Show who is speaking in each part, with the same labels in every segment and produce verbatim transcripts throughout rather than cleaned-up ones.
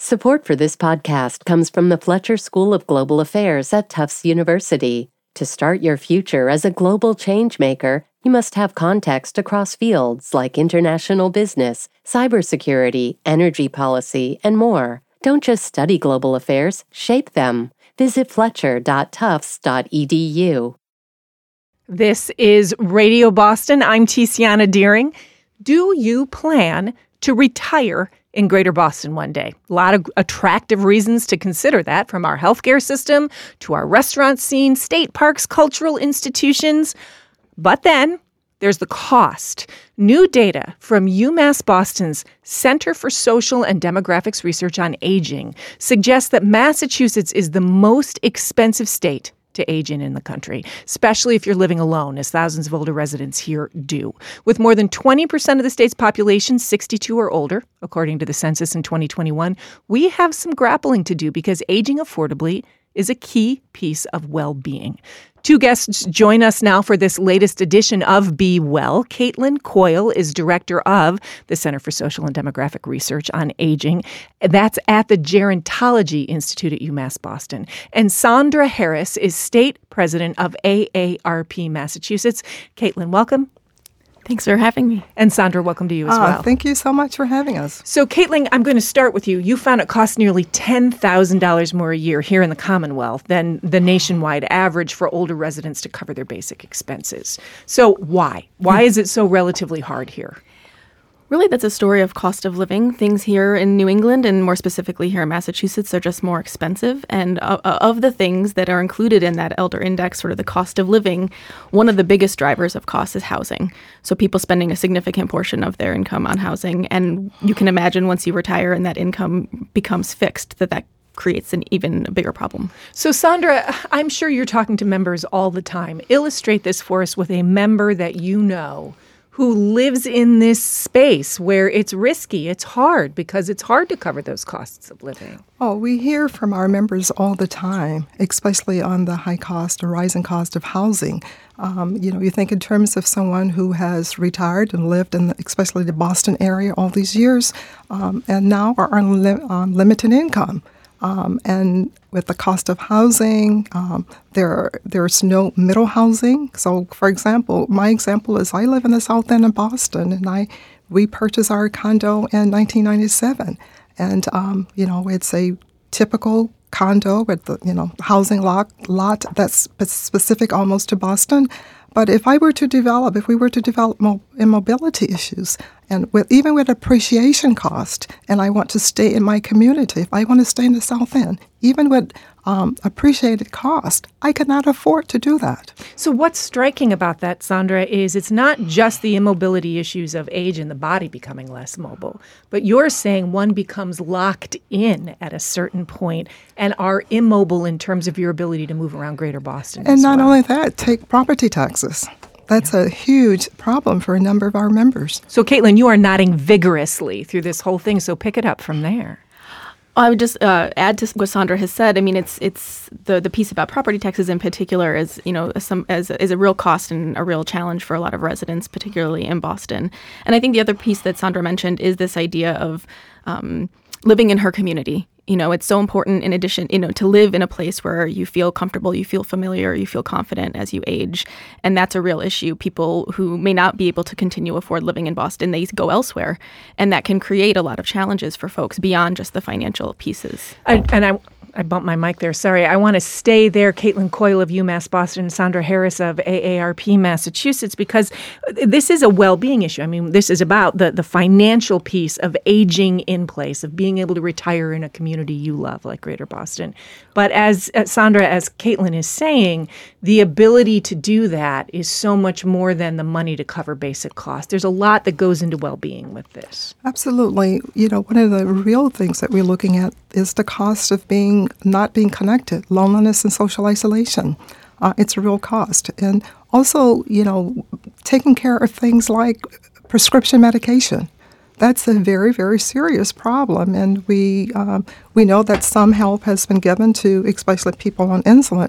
Speaker 1: Support for this podcast comes from the Fletcher School of Global Affairs at Tufts University. To start your future as a global changemaker, you must have context across fields like international business, cybersecurity, energy policy, and more. Don't just study global affairs, shape them. Visit fletcher dot tufts dot e d u.
Speaker 2: This is Radio Boston. I'm Tiziana Deering. Do you plan to retire in Greater Boston one day? A lot of attractive reasons to consider that, from our healthcare system to our restaurant scene, state parks, cultural institutions. But then there's the cost. New data from UMass Boston's Center for Social and Demographics Research on Aging suggests that Massachusetts is the most expensive state to age in in the country, especially if you're living alone, as thousands of older residents here do. With more than twenty percent of the state's population sixty-two or older, according to the census in twenty twenty-one, we have some grappling to do because aging affordably is a key piece of well-being. Two guests join us now for this latest edition of Be Well. Caitlin Coyle is director of the Center for Social and Demographic Research on Aging. That's at the Gerontology Institute at UMass Boston. And Sandra Harris is state president of A A R P Massachusetts. Caitlin, welcome.
Speaker 3: Thanks for having me.
Speaker 2: And Sandra, welcome to you as
Speaker 4: oh,
Speaker 2: well.
Speaker 4: Thank you so much for having us.
Speaker 2: So, Caitlin, I'm going to start with you. You found it costs nearly ten thousand dollars more a year here in the Commonwealth than the nationwide average for older residents to cover their basic expenses. So why? Why is it so relatively hard here?
Speaker 3: Really, that's a story of cost of living. Things here in New England, and more specifically here in Massachusetts, are just more expensive. And uh, of the things that are included in that elder index, sort of the cost of living, one of the biggest drivers of cost is housing. So people spending a significant portion of their income on housing. And you can imagine once you retire and that income becomes fixed, that that creates an even bigger problem.
Speaker 2: So, Sandra, I'm sure you're talking to members all the time. Illustrate this for us with a member that you know who lives in this space where it's risky, it's hard, because it's hard to cover those costs of living.
Speaker 4: Oh, we hear from our members all the time, especially on the high cost or rising cost of housing. Um, you know, you think in terms of someone who has retired and lived in, the, especially the Boston area all these years, um, and now are on li- um, limited income. Um, and with the cost of housing, um, there there's no middle housing. So, for example, my example is I live in the South End of Boston, and I we purchased our condo in nineteen ninety-seven, and um, you know it's a typical condo with the you know housing lot lot that's specific almost to Boston. But if I were to develop, if we were to develop mo- immobility issues, and with even with appreciation cost, and I want to stay in my community, if I want to stay in the South End, even with um, appreciated cost, I could not afford to do that.
Speaker 2: So what's striking about that, Sandra, is it's not just the immobility issues of age and the body becoming less mobile, but you're saying one becomes locked in at a certain point and are immobile in terms of your ability to move around Greater Boston.
Speaker 4: And not
Speaker 2: well.
Speaker 4: only that, take property taxes. That's a huge problem for a number of our members.
Speaker 2: So, Caitlin, you are nodding vigorously through this whole thing, so pick it up from there.
Speaker 3: I would just uh, add to what Sandra has said. I mean, it's it's the, the piece about property taxes in particular is you know some as is a real cost and a real challenge for a lot of residents, particularly in Boston. And I think the other piece that Sandra mentioned is this idea of um, living in her community. You know, it's so important, in addition, you know, to live in a place where you feel comfortable, you feel familiar, you feel confident as you age. And that's a real issue. People who may not be able to continue afford living in Boston, they go elsewhere. And that can create a lot of challenges for folks beyond just the financial pieces.
Speaker 2: I, and I I bumped my mic there. Sorry. I want to stay there, Caitlin Coyle of UMass Boston and Sandra Harris of A A R P Massachusetts, because this is a well-being issue. I mean, this is about the, the financial piece of aging in place, of being able to retire in a community you love, like Greater Boston. But as, as Sandra, as Caitlin is saying, the ability to do that is so much more than the money to cover basic costs. There's a lot that goes into well-being with this.
Speaker 4: Absolutely. You know, one of the real things that we're looking at is the cost of being not being connected, loneliness and social isolation. Uh, it's a real cost. And also, you know, taking care of things like prescription medication. That's a very, very serious problem. And we um, we know that some help has been given to especially people on insulin,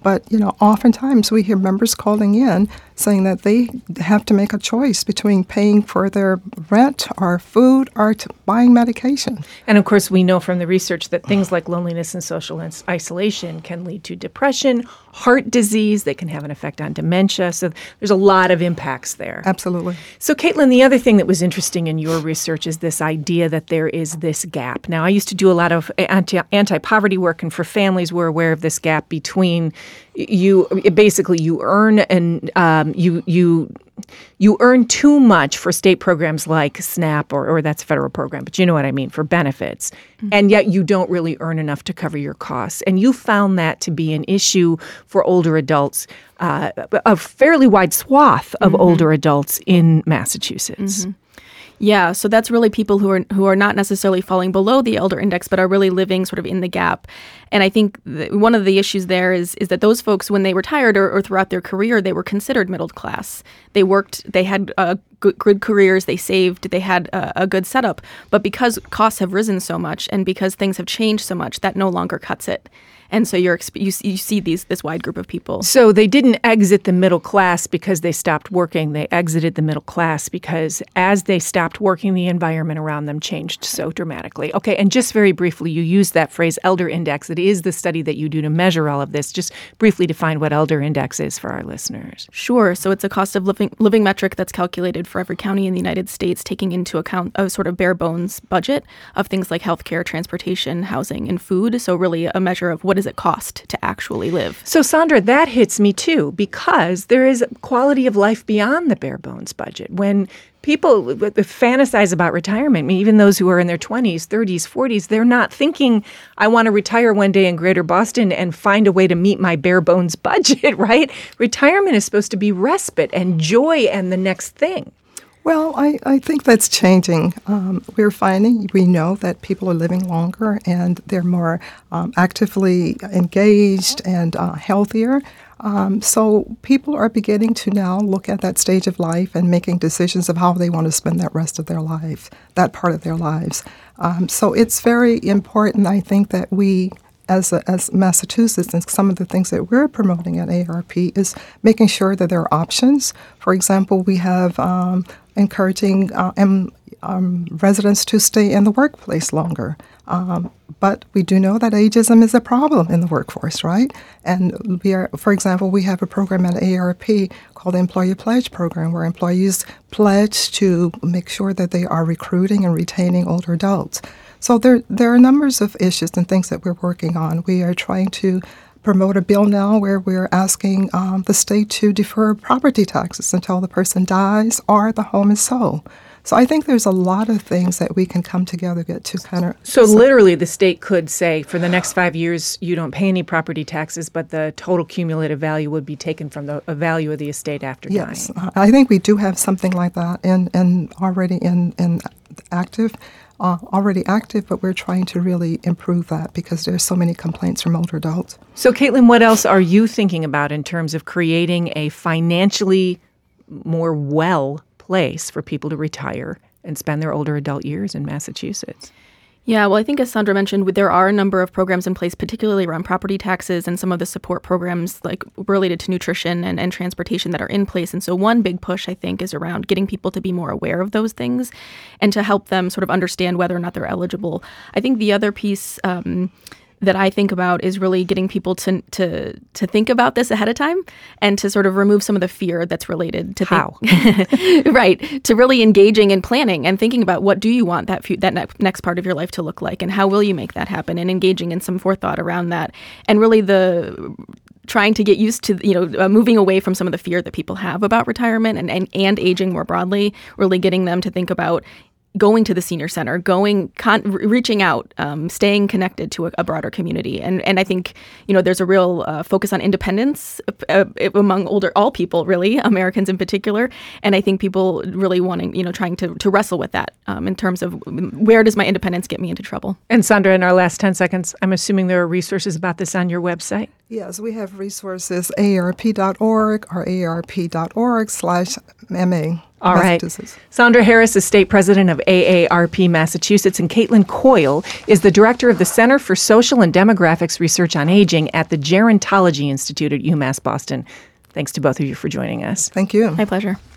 Speaker 4: But, you know, oftentimes we hear members calling in saying that they have to make a choice between paying for their rent or food or to buying medication.
Speaker 2: And of course, we know from the research that things like loneliness and social ins- isolation can lead to depression, heart disease. They can have an effect on dementia. So there's a lot of impacts there.
Speaker 4: Absolutely.
Speaker 2: So, Caitlin, the other thing that was interesting in your research is this idea that there is this gap. Now, I used to do a lot of anti- anti-poverty work, and for families, we're aware of this gap between you, basically you earn and um, you you you earn too much for state programs like SNAP, or, or that's a federal program, but you know what I mean, for benefits, mm-hmm. and yet you don't really earn enough to cover your costs. And you found that to be an issue for older adults, uh, a fairly wide swath of mm-hmm. older adults in Massachusetts.
Speaker 3: Mm-hmm. Yeah, so that's really people who are who are not necessarily falling below the elder index, but are really living sort of in the gap. And I think one of the issues there is is that those folks, when they retired or, or throughout their career, they were considered middle class. They worked, they had uh, good, good careers, they saved, they had a, a good setup. But because costs have risen so much and because things have changed so much, that no longer cuts it. And so you're, you, you see these this wide group of people.
Speaker 2: So they didn't exit the middle class because they stopped working. They exited the middle class because as they stopped working, the environment around them changed so dramatically. Okay, and just very briefly, you used that phrase, elder index. It is the study that you do to measure all of this. Just briefly define what elder index is for our listeners.
Speaker 3: Sure. So it's a cost of living, living metric that's calculated for every county in the United States, taking into account a sort of bare bones budget of things like healthcare, transportation, housing, and food. So really a measure of what is it cost to actually live.
Speaker 2: So, Sandra, that hits me too, because there is quality of life beyond the bare bones budget. When people fantasize about retirement, I mean, even those who are in their twenties, thirties, forties, they're not thinking, I want to retire one day in Greater Boston and find a way to meet my bare bones budget, right? Retirement is supposed to be respite and joy and the next thing.
Speaker 4: Well, I, I think that's changing. Um, we're finding, we know that people are living longer and they're more um, actively engaged and uh, healthier. Um, so people are beginning to now look at that stage of life and making decisions of how they want to spend that rest of their life, that part of their lives. Um, so it's very important, I think, that we As, a, as Massachusetts, and some of the things that we're promoting at A R P is making sure that there are options. For example, we have um, encouraging uh, um, um, residents to stay in the workplace longer. Um, but we do know that ageism is a problem in the workforce, right? And we are, for example, we have a program at A R P called the Employee Pledge Program, where employees pledge to make sure that they are recruiting and retaining older adults. So there, there are numbers of issues and things that we're working on. We are trying to promote a bill now where we're asking um, the state to defer property taxes until the person dies or the home is sold. So I think there's a lot of things that we can come together get to kind of...
Speaker 2: So literally the state could say, for the next five years, you don't pay any property taxes, but the total cumulative value would be taken from the uh, value of the estate after
Speaker 4: yes,
Speaker 2: dying.
Speaker 4: Yes, I think we do have something like that and, and already in, in active. Uh, already active, but we're trying to really improve that because there's so many complaints from older adults.
Speaker 2: So, Caitlin, what else are you thinking about in terms of creating a financially more well place for people to retire and spend their older adult years in Massachusetts?
Speaker 3: Yeah, well, I think as Sandra mentioned, there are a number of programs in place, particularly around property taxes and some of the support programs like related to nutrition and, and transportation that are in place. And so one big push, I think, is around getting people to be more aware of those things and to help them sort of understand whether or not they're eligible. I think the other piece um, that I think about is really getting people to to to think about this ahead of time and to sort of remove some of the fear that's related to
Speaker 2: how
Speaker 3: think, right, to really engaging in planning and thinking about what do you want that fe- that ne- next part of your life to look like and how will you make that happen and engaging in some forethought around that and really the trying to get used to, you know, uh, moving away from some of the fear that people have about retirement and, and, and aging more broadly, really getting them to think about going to the senior center, going, con- reaching out, um, staying connected to a, a broader community. And and I think, you know, there's a real uh, focus on independence uh, among older, all people, really, Americans in particular. And I think people really wanting, you know, trying to, to wrestle with that um, in terms of where does my independence get me into trouble?
Speaker 2: And Sandra, in our last ten seconds, I'm assuming there are resources about this on your website?
Speaker 4: Yes, we have resources, A A R P dot org or A A R P dot org slash M A.
Speaker 2: All right. Sandra Harris is state president of A A R P Massachusetts, and Caitlin Coyle is the director of the Center for Social and Demographics Research on Aging at the Gerontology Institute at UMass Boston. Thanks to both of you for joining us.
Speaker 4: Thank you.
Speaker 3: My pleasure.